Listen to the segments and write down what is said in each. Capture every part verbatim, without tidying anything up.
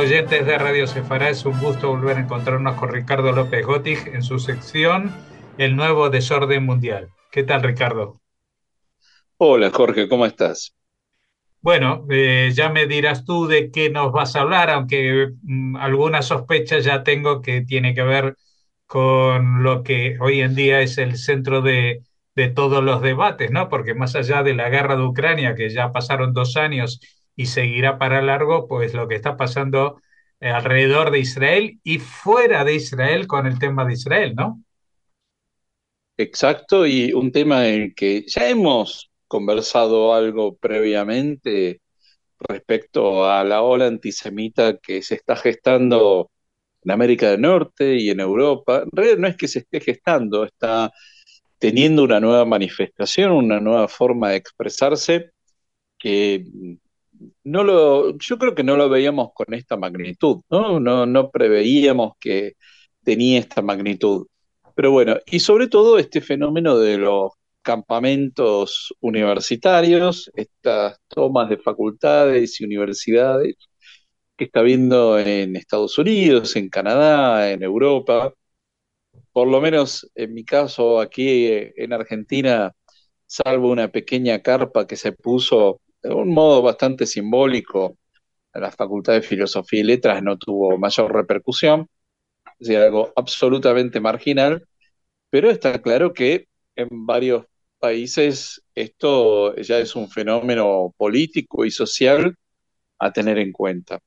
oyentes de Radio Cefará, es un gusto volver a encontrarnos con Ricardo López Gotig en su sección El nuevo desorden mundial. ¿Qué tal, Ricardo? Hola Jorge, ¿cómo estás? Bueno, eh, ya me dirás tú de qué nos vas a hablar, aunque mm, alguna sospecha ya tengo que tiene que ver con lo que hoy en día es el centro de, de todos los debates, ¿no? Porque más allá de la guerra de Ucrania, que ya pasaron dos años y seguirá para largo, pues lo que está pasando eh, alrededor de Israel y fuera de Israel con el tema de Israel, ¿no? Exacto, y un tema en que ya hemos conversado algo previamente respecto a la ola antisemita que se está gestando en América del Norte y en Europa. En realidad no es que se esté gestando, está teniendo una nueva manifestación, una nueva forma de expresarse que no lo, yo creo que no lo veíamos con esta magnitud, ¿no? No, no preveíamos que tenía esta magnitud. Pero bueno, y sobre todo este fenómeno de los campamentos universitarios, estas tomas de facultades y universidades que está viendo en Estados Unidos, en Canadá, en Europa. Por lo menos en mi caso, aquí eh, en Argentina, salvo una pequeña carpa que se puso de un modo bastante simbólico en la Facultad de Filosofía y Letras, no tuvo mayor repercusión, es decir, algo absolutamente marginal, pero está claro que en varios países esto ya es un fenómeno político y social a tener en cuenta.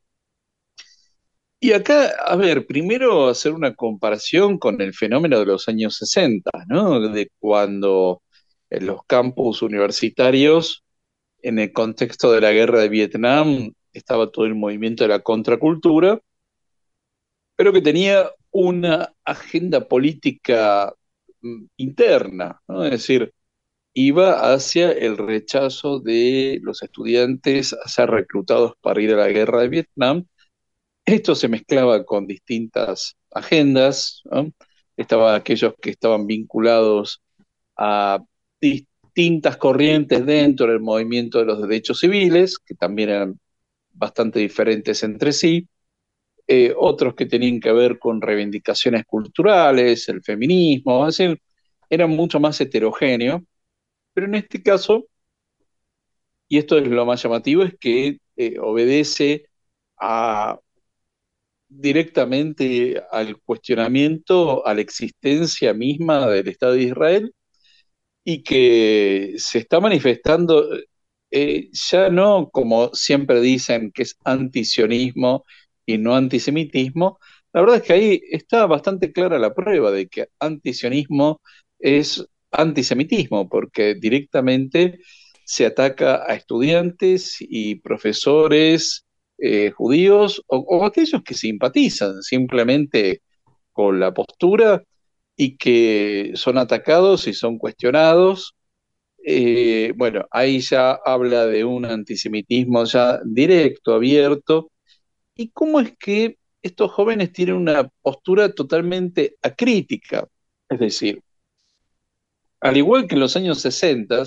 Y acá, a ver, primero hacer una comparación con el fenómeno de los años sesenta, ¿no? De cuando en los campus universitarios, en el contexto de la guerra de Vietnam, estaba todo el movimiento de la contracultura, pero que tenía una agenda política mm, interna, ¿no? Es decir, iba hacia el rechazo de los estudiantes a ser reclutados para ir a la guerra de Vietnam. Esto se mezclaba con distintas agendas, ¿no? Estaban aquellos que estaban vinculados a distintas corrientes dentro del movimiento de los derechos civiles, que también eran bastante diferentes entre sí, eh, otros que tenían que ver con reivindicaciones culturales, el feminismo, es decir, eran mucho más heterogéneos, pero en este caso, y esto es lo más llamativo, es que eh, obedece a directamente al cuestionamiento a la existencia misma del Estado de Israel y que se está manifestando eh, ya no como siempre dicen que es antisionismo y no antisemitismo. La verdad es que ahí está bastante clara la prueba de que antisionismo es antisemitismo, porque directamente se ataca a estudiantes y profesores eh, judíos o, o aquellos que simpatizan simplemente con la postura y que son atacados y son cuestionados. Eh, bueno, ahí ya habla de un antisemitismo ya directo, abierto. ¿Y cómo es que estos jóvenes tienen una postura totalmente acrítica? Es decir, al igual que en los años sesenta,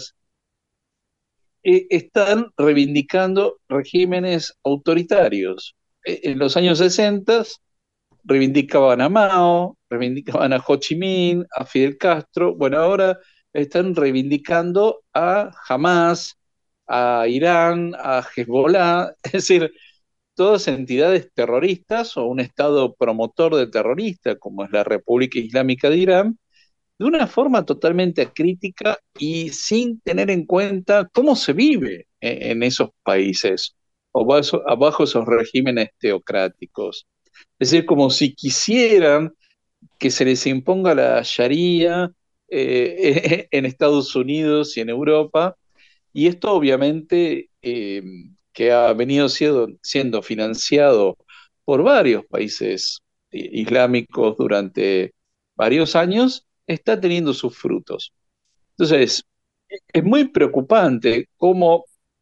eh, están reivindicando regímenes autoritarios. Eh, en los años sesenta reivindicaban a Mao, reivindicaban a Ho Chi Minh, a Fidel Castro. Bueno, ahora están reivindicando a Hamas, a Irán, a Hezbollah, es decir, todas entidades terroristas o un Estado promotor de terrorista, como es la República Islámica de Irán, de una forma totalmente acrítica y sin tener en cuenta cómo se vive en, en esos países o bajo, abajo esos regímenes teocráticos. Es decir, como si quisieran que se les imponga la Sharia eh, en Estados Unidos y en Europa, y esto obviamente eh, que ha venido siendo, siendo financiado por varios países islámicos durante varios años, está teniendo sus frutos. Entonces, es muy preocupante cómo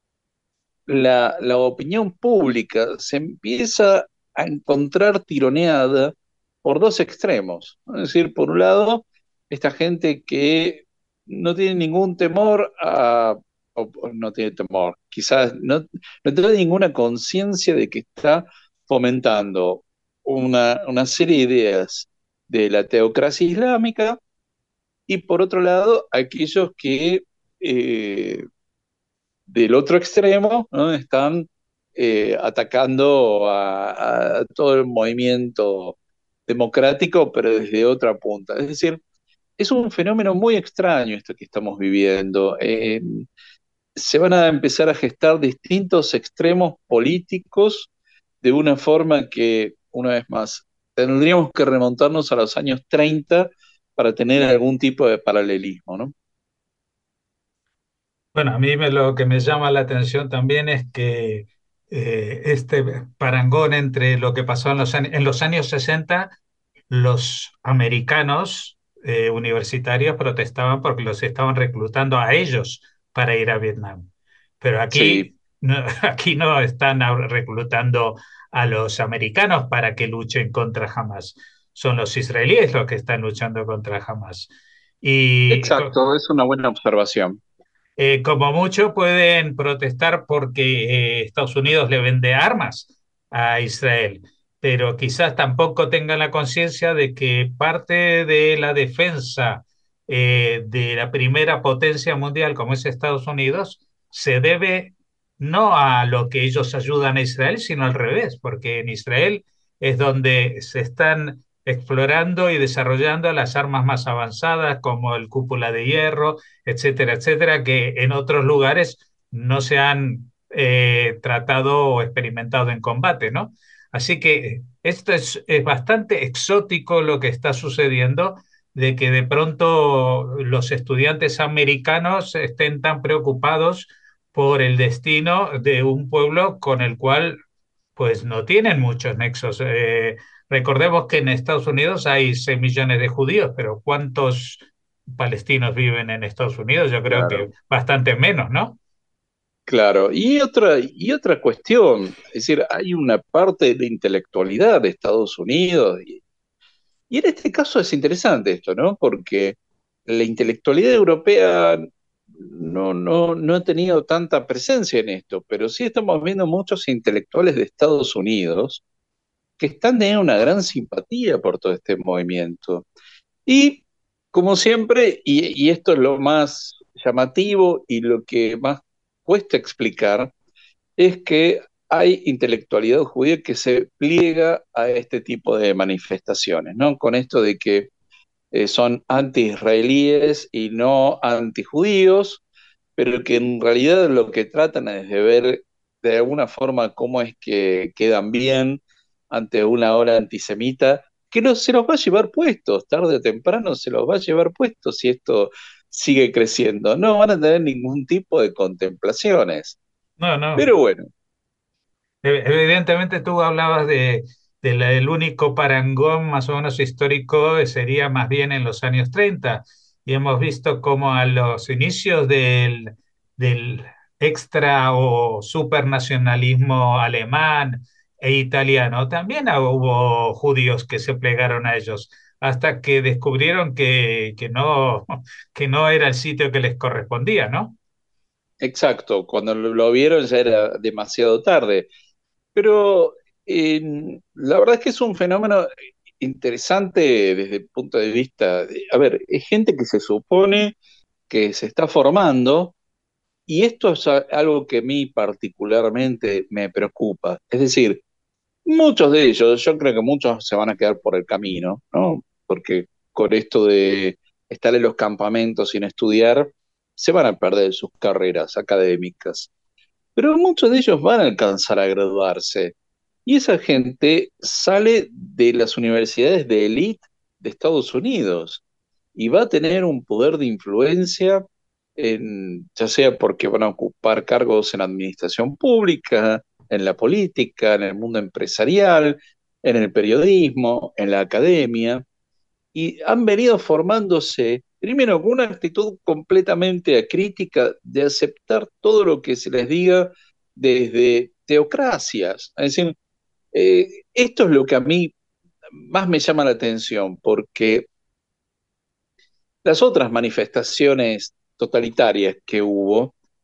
la, la opinión pública se empieza a encontrar tironeada por dos extremos, ¿no? Es decir, por un lado, esta gente que no tiene ningún temor a, o, o no tiene temor, quizás no, no tiene ninguna conciencia de que está fomentando una, una serie de ideas de la teocracia islámica y por otro lado aquellos que eh, del otro extremo, ¿no? Están eh, atacando a, a todo el movimiento democrático, pero desde otra punta. Es decir, es un fenómeno muy extraño esto que estamos viviendo. Eh, se van a empezar a gestar distintos extremos políticos de una forma que, una vez más, tendríamos que remontarnos a los años treinta para tener algún tipo de paralelismo, ¿no? Bueno, a mí me- lo que me llama la atención también es que eh, este parangón entre lo que pasó en los, años- en los años sesenta, los americanos eh, universitarios protestaban porque los estaban reclutando a ellos para ir a Vietnam. Pero Sí, aquí no, aquí no están a- reclutando a los americanos para que luchen contra Hamas. Son los israelíes los que están luchando contra Hamas. Y co- exacto, es una buena observación. eh, como mucho pueden protestar porque eh, Estados Unidos le vende armas a Israel, pero quizás tampoco tengan la conciencia de que parte de la defensa eh, de la primera potencia mundial como es Estados Unidos se debe no a lo que ellos ayudan a Israel, sino al revés, porque en Israel es donde se están explorando y desarrollando las armas más avanzadas como el cúpula de hierro, etcétera, etcétera, que en otros lugares no se han eh, tratado o experimentado en combate, ¿no? Así que esto es, es bastante exótico lo que está sucediendo, de que de pronto los estudiantes americanos estén tan preocupados por el destino de un pueblo con el cual pues no tienen muchos nexos. Eh, recordemos que en Estados Unidos hay seis millones de judíos, pero ¿cuántos palestinos viven en Estados Unidos? Yo creo que Claro. bastante menos, ¿no? Claro, y otra, y otra cuestión, es decir, hay una parte de la intelectualidad de Estados Unidos, y, y en este caso es interesante esto, ¿no? Porque la intelectualidad europea no, no, no ha tenido tanta presencia en esto, pero sí estamos viendo muchos intelectuales de Estados Unidos que están teniendo una gran simpatía por todo este movimiento. Y como siempre, y, y esto es lo más llamativo y lo que más cuesta explicar, es que hay intelectualidad judía que se pliega a este tipo de manifestaciones, ¿no? Con esto de que eh, son anti-israelíes y no anti-judíos, pero que en realidad lo que tratan es de ver de alguna forma cómo es que quedan bien ante una ola antisemita, que no, se los va a llevar puestos, tarde o temprano se los va a llevar puestos si esto sigue creciendo. No van a tener ningún tipo de contemplaciones. No, no. Pero bueno, E- Evidentemente tú hablabas de, de la- el único parangón más o menos histórico eh, sería más bien en los años treinta y hemos visto como a los inicios del, del extra o supernacionalismo alemán e italiano también hubo judíos que se plegaron a ellos hasta que descubrieron que, que no, que no era el sitio que les correspondía, ¿no? exacto, cuando lo, lo vieron ya era demasiado tarde. Pero eh, la verdad es que es un fenómeno interesante desde el punto de vista de, a ver, es gente que se supone que se está formando y esto es a- algo que a mí particularmente me preocupa. Es decir, muchos de ellos, yo creo que muchos se van a quedar por el camino, ¿no? Porque con esto de estar en los campamentos sin estudiar, se van a perder sus carreras académicas. Pero muchos de ellos van a alcanzar a graduarse. Y esa gente sale de las universidades de élite de Estados Unidos y va a tener un poder de influencia, en, ya sea porque van a ocupar cargos en la administración pública, en la política, en el mundo empresarial, en el periodismo, en la academia, y han venido formándose, primero con una actitud completamente acrítica de aceptar todo lo que se les diga desde teocracias. Es decir, eh, esto es lo que a mí más me llama la atención, porque las otras manifestaciones totalitarias que hubo,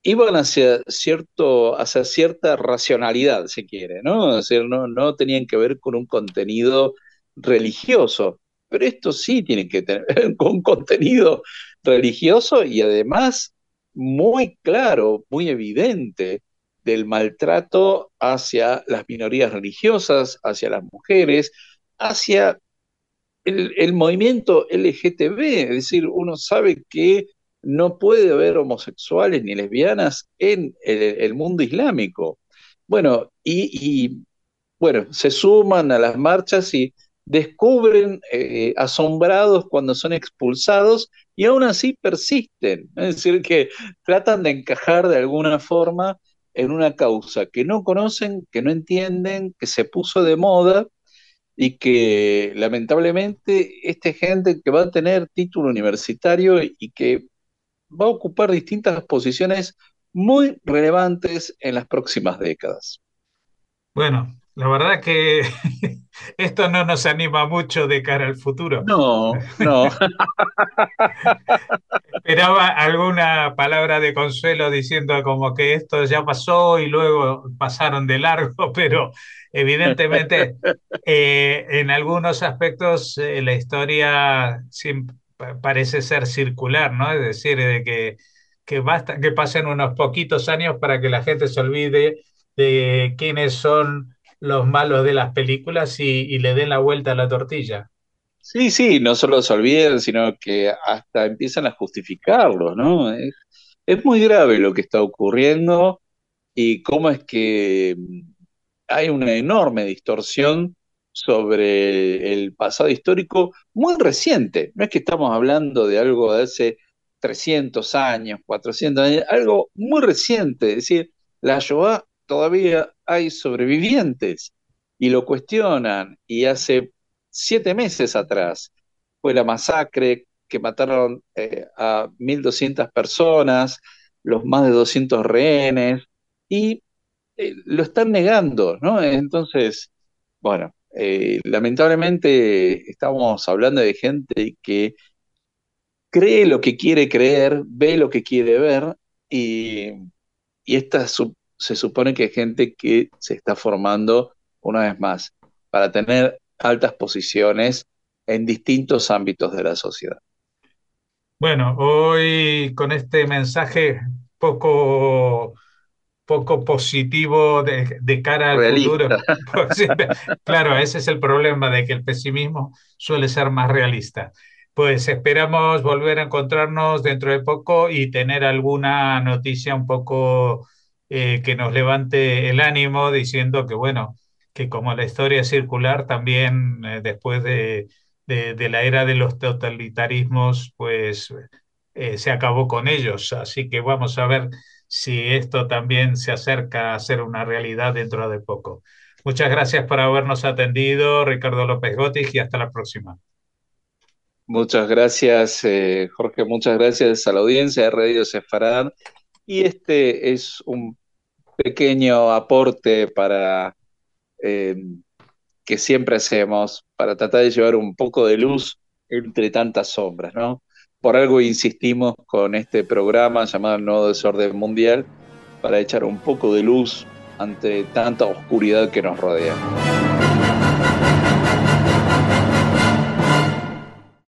iban hacia cierto, hacia cierta racionalidad, si quiere, ¿no? Es decir, no, no tenían que ver con un contenido religioso, pero esto sí tiene que tener con un contenido religioso y además muy claro, muy evidente del maltrato hacia las minorías religiosas, hacia las mujeres, hacia el, el movimiento L G T B, es decir, uno sabe que no puede haber homosexuales ni lesbianas en el, el mundo islámico. Bueno, y, y, bueno, se suman a las marchas y descubren eh, asombrados cuando son expulsados y aún así persisten. Es decir, que tratan de encajar de alguna forma en una causa que no conocen, que no entienden, que se puso de moda y que lamentablemente esta gente que va a tener título universitario y que va a ocupar distintas posiciones muy relevantes en las próximas décadas. Bueno, la verdad que esto no nos anima mucho de cara al futuro. No, no. Esperaba alguna palabra de consuelo diciendo como que esto ya pasó y luego pasaron de largo, pero evidentemente eh, en algunos aspectos eh, la historia sim- pa- parece ser circular, ¿no? Es decir, de que, que basta que pasen unos poquitos años para que la gente se olvide de quiénes son los malos de las películas y, y le den la vuelta a la tortilla. Sí, sí, no solo se olviden, sino que hasta empiezan a justificarlo, ¿no? Es, es muy grave lo que está ocurriendo y cómo es que hay una enorme distorsión sobre el pasado histórico muy reciente. No es que estamos hablando de algo de hace trescientos años, cuatrocientos años, algo muy reciente. Es decir, la Shoah todavía hay sobrevivientes y lo cuestionan. Y hace siete meses atrás fue la masacre que mataron eh, a mil doscientas personas, los más de doscientos rehenes. Y eh, lo están negando, ¿no? Entonces, bueno, eh, lamentablemente estamos hablando de gente que cree lo que quiere creer, ve lo que quiere ver, y, y esta su- se supone que es gente que se está formando una vez más para tener altas posiciones en distintos ámbitos de la sociedad. Bueno, hoy con este mensaje poco poco positivo de, de cara al Realista. futuro. Pues sí, claro, ese es el problema de que el pesimismo suele ser más realista. Pues esperamos volver a encontrarnos dentro de poco y tener alguna noticia un poco eh, que nos levante el ánimo diciendo que, bueno, que como la historia es circular, también eh, después de, de, de la era de los totalitarismos, pues eh, se acabó con ellos. Así que vamos a ver si esto también se acerca a ser una realidad dentro de poco. Muchas gracias por habernos atendido, Ricardo López Gotis, y hasta la próxima. Muchas gracias, eh, Jorge, muchas gracias a la audiencia de Radio Sefarad. Y este es un pequeño aporte para eh, que siempre hacemos para tratar de llevar un poco de luz entre tantas sombras, ¿no? Por algo insistimos con este programa llamado El Nuevo Desorden Mundial para echar un poco de luz ante tanta oscuridad que nos rodea.